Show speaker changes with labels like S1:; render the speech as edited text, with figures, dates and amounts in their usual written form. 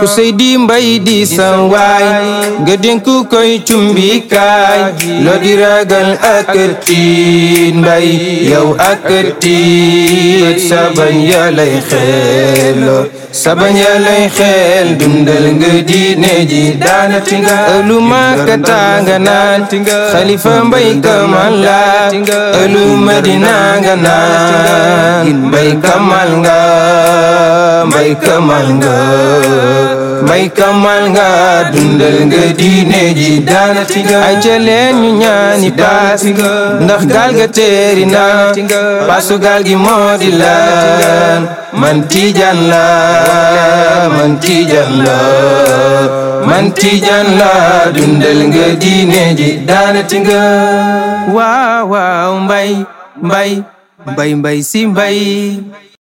S1: Seydi Mbay di sa waay nga dénku koy cumbikaay loo di ragal ak tiin mbay yow ak tiin sa bañ ya lay xeelo sa bañ ya lay xeel dundal nga diine ji daanati nga ëllu Makka nga naan Xalifa Mbay Kamal la ëllu Madina nga naan Mbay Kamal nga Mbay Kamal nga Mbay Kamal nga dundal nga diine ji daanati nga ay jëleen ñu ñaani paas ndax gaal ga teeri na paasu gaal gi moo di lan man Tijaan la man Tijaan la man Tijaan la dundal nga diine ji daanati nga waaw waaw mbay mbay mbay mbay si mbay